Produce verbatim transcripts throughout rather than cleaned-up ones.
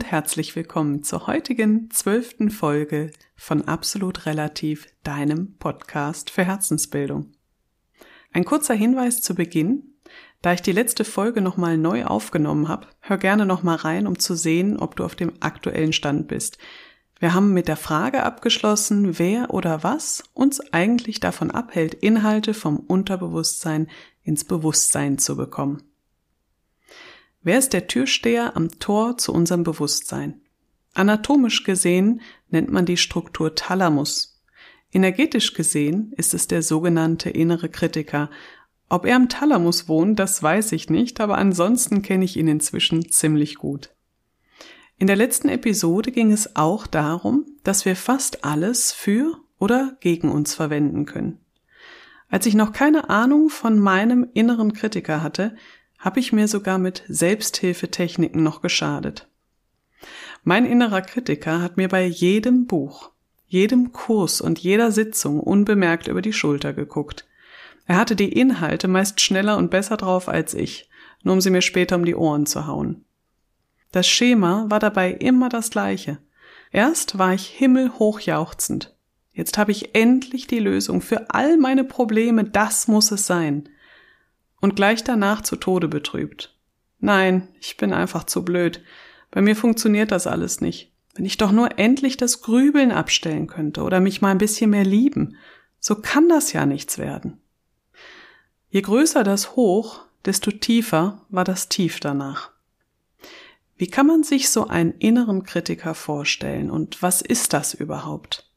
und herzlich willkommen zur heutigen zwölften Folge von Absolut Relativ, deinem Podcast für Herzensbildung. Ein kurzer Hinweis zu Beginn: Da ich die letzte Folge nochmal neu aufgenommen habe, hör gerne nochmal rein, um zu sehen, ob du auf dem aktuellen Stand bist. Wir haben mit der Frage abgeschlossen, wer oder was uns eigentlich davon abhält, Inhalte vom Unterbewusstsein ins Bewusstsein zu bekommen. Wer ist der Türsteher am Tor zu unserem Bewusstsein? Anatomisch gesehen nennt man die Struktur Thalamus. Energetisch gesehen ist es der sogenannte innere Kritiker. Ob er am Thalamus wohnt, das weiß ich nicht, aber ansonsten kenne ich ihn inzwischen ziemlich gut. In der letzten Episode ging es auch darum, dass wir fast alles für oder gegen uns verwenden können. Als ich noch keine Ahnung von meinem inneren Kritiker hatte, habe ich mir sogar mit Selbsthilfetechniken noch geschadet. Mein innerer Kritiker hat mir bei jedem Buch, jedem Kurs und jeder Sitzung unbemerkt über die Schulter geguckt. Er hatte die Inhalte meist schneller und besser drauf als ich, nur um sie mir später um die Ohren zu hauen. Das Schema war dabei immer das gleiche. Erst war ich himmelhoch jauchzend. Jetzt habe ich endlich die Lösung für all meine Probleme, das muss es sein. Und gleich danach zu Tode betrübt. Nein, ich bin einfach zu blöd. Bei mir funktioniert das alles nicht. Wenn ich doch nur endlich das Grübeln abstellen könnte oder mich mal ein bisschen mehr lieben, so kann das ja nichts werden. Je größer das Hoch, desto tiefer war das Tief danach. Wie kann man sich so einen inneren Kritiker vorstellen und was ist das überhaupt?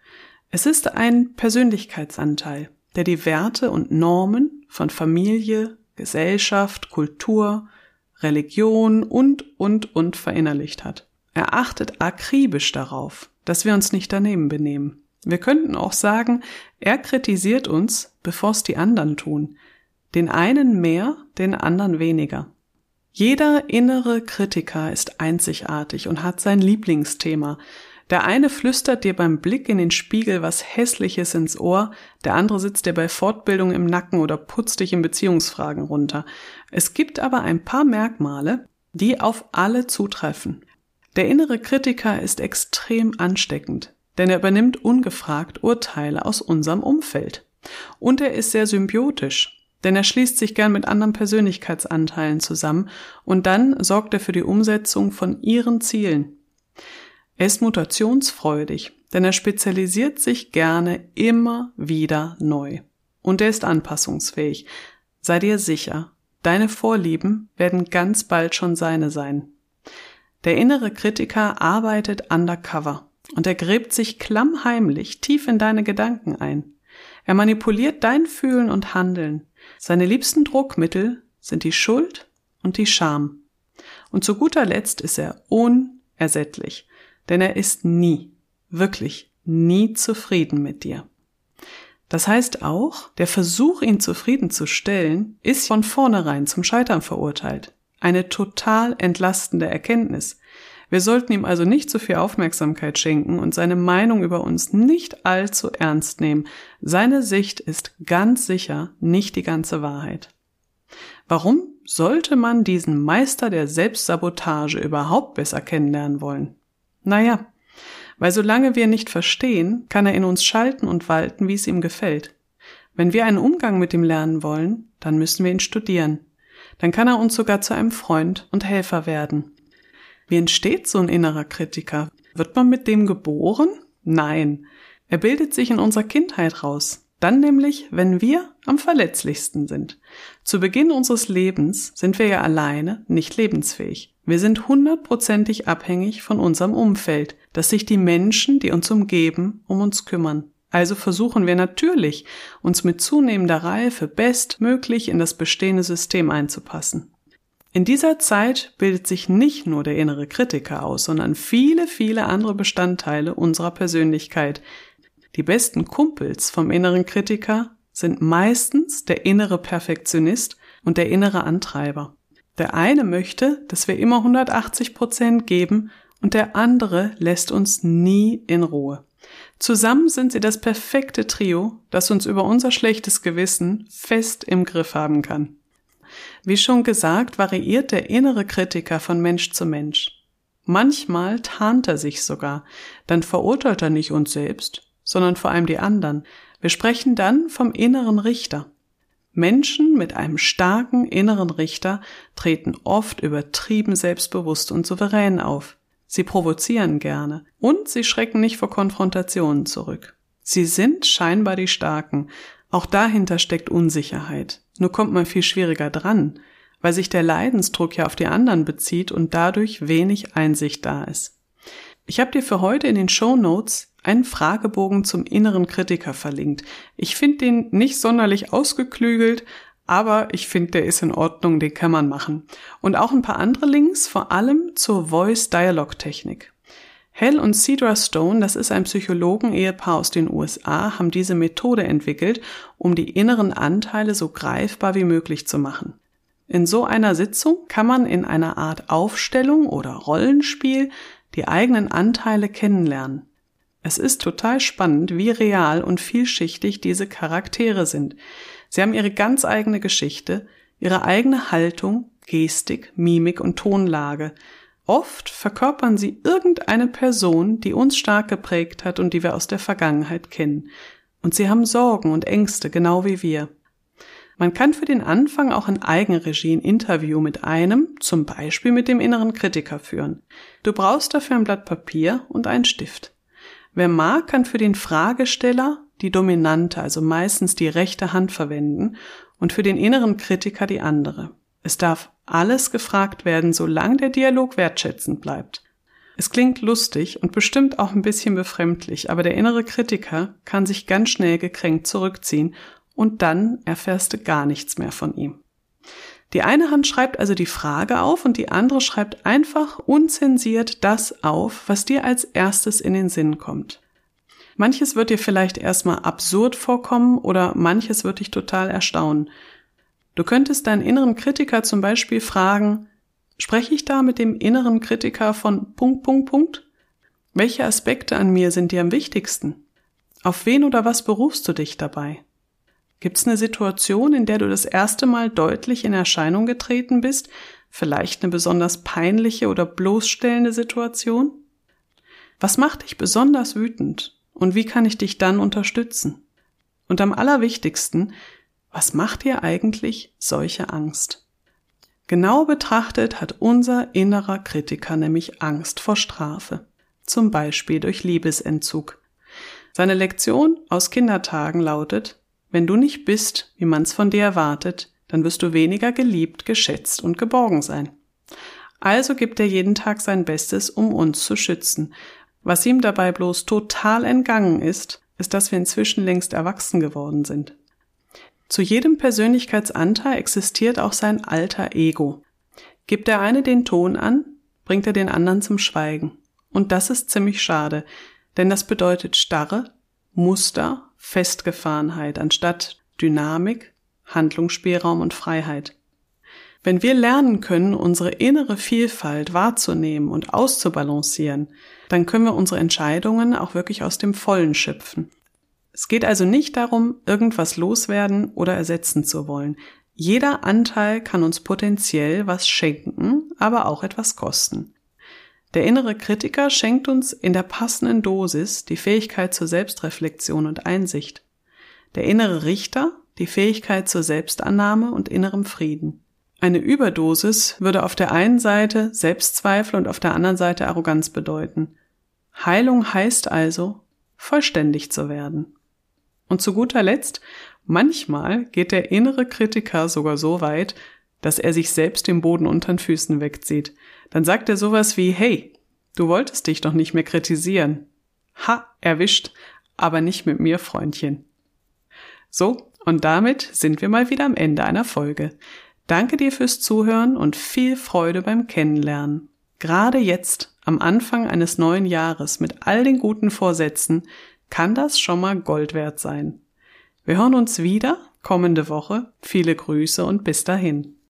Es ist ein Persönlichkeitsanteil, der die Werte und Normen von Familie, Gesellschaft, Kultur, Religion und, und, und verinnerlicht hat. Er achtet akribisch darauf, dass wir uns nicht daneben benehmen. Wir könnten auch sagen, er kritisiert uns, bevor es die anderen tun. Den einen mehr, den anderen weniger. Jeder innere Kritiker ist einzigartig und hat sein Lieblingsthema. Der eine flüstert dir beim Blick in den Spiegel was Hässliches ins Ohr, der andere sitzt dir bei Fortbildung im Nacken oder putzt dich in Beziehungsfragen runter. Es gibt aber ein paar Merkmale, die auf alle zutreffen. Der innere Kritiker ist extrem ansteckend, denn er übernimmt ungefragt Urteile aus unserem Umfeld. Und er ist sehr symbiotisch, denn er schließt sich gern mit anderen Persönlichkeitsanteilen zusammen und dann sorgt er für die Umsetzung von ihren Zielen. Er ist mutationsfreudig, denn er spezialisiert sich gerne immer wieder neu. Und er ist anpassungsfähig. Sei dir sicher, deine Vorlieben werden ganz bald schon seine sein. Der innere Kritiker arbeitet undercover und er gräbt sich klammheimlich tief in deine Gedanken ein. Er manipuliert dein Fühlen und Handeln. Seine liebsten Druckmittel sind die Schuld und die Scham. Und zu guter Letzt ist er unersättlich. Denn er ist nie, wirklich nie zufrieden mit dir. Das heißt auch, der Versuch, ihn zufriedenzustellen, ist von vornherein zum Scheitern verurteilt. Eine total entlastende Erkenntnis. Wir sollten ihm also nicht zu viel Aufmerksamkeit schenken und seine Meinung über uns nicht allzu ernst nehmen. Seine Sicht ist ganz sicher nicht die ganze Wahrheit. Warum sollte man diesen Meister der Selbstsabotage überhaupt besser kennenlernen wollen? Naja, weil solange wir nicht verstehen, kann er in uns schalten und walten, wie es ihm gefällt. Wenn wir einen Umgang mit ihm lernen wollen, dann müssen wir ihn studieren. Dann kann er uns sogar zu einem Freund und Helfer werden. Wie entsteht so ein innerer Kritiker? Wird man mit dem geboren? Nein, er bildet sich in unserer Kindheit raus. Dann nämlich, wenn wir am verletzlichsten sind. Zu Beginn unseres Lebens sind wir ja alleine nicht lebensfähig. Wir sind hundertprozentig abhängig von unserem Umfeld, dass sich die Menschen, die uns umgeben, um uns kümmern. Also versuchen wir natürlich, uns mit zunehmender Reife bestmöglich in das bestehende System einzupassen. In dieser Zeit bildet sich nicht nur der innere Kritiker aus, sondern viele, viele andere Bestandteile unserer Persönlichkeit. Die besten Kumpels vom inneren Kritiker sind meistens der innere Perfektionist und der innere Antreiber. Der eine möchte, dass wir immer hundertachtzig Prozent geben und der andere lässt uns nie in Ruhe. Zusammen sind sie das perfekte Trio, das uns über unser schlechtes Gewissen fest im Griff haben kann. Wie schon gesagt, variiert der innere Kritiker von Mensch zu Mensch. Manchmal tarnt er sich sogar, dann verurteilt er nicht uns selbst, sondern vor allem die anderen. Wir sprechen dann vom inneren Richter. Menschen mit einem starken inneren Richter treten oft übertrieben selbstbewusst und souverän auf. Sie provozieren gerne und sie schrecken nicht vor Konfrontationen zurück. Sie sind scheinbar die Starken. Auch dahinter steckt Unsicherheit. Nur kommt man viel schwieriger dran, weil sich der Leidensdruck ja auf die anderen bezieht und dadurch wenig Einsicht da ist. Ich habe dir für heute in den Shownotes einen Fragebogen zum inneren Kritiker verlinkt. Ich finde den nicht sonderlich ausgeklügelt, aber ich finde, der ist in Ordnung, den kann man machen. Und auch ein paar andere Links, vor allem zur Voice-Dialog-Technik. Hal und Cedra Stone, das ist ein Psychologen-Ehepaar aus den U S A, haben diese Methode entwickelt, um die inneren Anteile so greifbar wie möglich zu machen. In so einer Sitzung kann man in einer Art Aufstellung oder Rollenspiel die eigenen Anteile kennenlernen. Es ist total spannend, wie real und vielschichtig diese Charaktere sind. Sie haben ihre ganz eigene Geschichte, ihre eigene Haltung, Gestik, Mimik und Tonlage. Oft verkörpern sie irgendeine Person, die uns stark geprägt hat und die wir aus der Vergangenheit kennen. Und sie haben Sorgen und Ängste, genau wie wir. Man kann für den Anfang auch in Eigenregie ein Interview mit einem, zum Beispiel mit dem inneren Kritiker, führen. Du brauchst dafür ein Blatt Papier und einen Stift. Wer mag, kann für den Fragesteller die dominante, also meistens die rechte Hand verwenden und für den inneren Kritiker die andere. Es darf alles gefragt werden, solange der Dialog wertschätzend bleibt. Es klingt lustig und bestimmt auch ein bisschen befremdlich, aber der innere Kritiker kann sich ganz schnell gekränkt zurückziehen und dann erfährst du gar nichts mehr von ihm. Die eine Hand schreibt also die Frage auf und die andere schreibt einfach unzensiert das auf, was dir als erstes in den Sinn kommt. Manches wird dir vielleicht erstmal absurd vorkommen oder manches wird dich total erstaunen. Du könntest deinen inneren Kritiker zum Beispiel fragen, spreche ich da mit dem inneren Kritiker von Punkt, Punkt, Punkt? Welche Aspekte an mir sind dir am wichtigsten? Auf wen oder was berufst du dich dabei? Gibt es eine Situation, in der du das erste Mal deutlich in Erscheinung getreten bist? Vielleicht eine besonders peinliche oder bloßstellende Situation? Was macht dich besonders wütend? Und wie kann ich dich dann unterstützen? Und am allerwichtigsten, was macht dir eigentlich solche Angst? Genau betrachtet hat unser innerer Kritiker nämlich Angst vor Strafe. Zum Beispiel durch Liebesentzug. Seine Lektion aus Kindertagen lautet: Wenn du nicht bist, wie man's von dir erwartet, dann wirst du weniger geliebt, geschätzt und geborgen sein. Also gibt er jeden Tag sein Bestes, um uns zu schützen. Was ihm dabei bloß total entgangen ist, ist, dass wir inzwischen längst erwachsen geworden sind. Zu jedem Persönlichkeitsanteil existiert auch sein alter Ego. Gibt der eine den Ton an, bringt er den anderen zum Schweigen. Und das ist ziemlich schade, denn das bedeutet Starre, Muster, Festgefahrenheit anstatt Dynamik, Handlungsspielraum und Freiheit. Wenn wir lernen können, unsere innere Vielfalt wahrzunehmen und auszubalancieren, dann können wir unsere Entscheidungen auch wirklich aus dem Vollen schöpfen. Es geht also nicht darum, irgendwas loswerden oder ersetzen zu wollen. Jeder Anteil kann uns potenziell was schenken, aber auch etwas kosten. Der innere Kritiker schenkt uns in der passenden Dosis die Fähigkeit zur Selbstreflexion und Einsicht. Der innere Richter die Fähigkeit zur Selbstannahme und innerem Frieden. Eine Überdosis würde auf der einen Seite Selbstzweifel und auf der anderen Seite Arroganz bedeuten. Heilung heißt also, vollständig zu werden. Und zu guter Letzt, manchmal geht der innere Kritiker sogar so weit, dass er sich selbst den Boden unter den Füßen wegzieht. Dann sagt er sowas wie, hey, du wolltest dich doch nicht mehr kritisieren. Ha, erwischt, aber nicht mit mir, Freundchen. So, und damit sind wir mal wieder am Ende einer Folge. Danke dir fürs Zuhören und viel Freude beim Kennenlernen. Gerade jetzt, am Anfang eines neuen Jahres, mit all den guten Vorsätzen, kann das schon mal Gold wert sein. Wir hören uns wieder kommende Woche. Viele Grüße und bis dahin.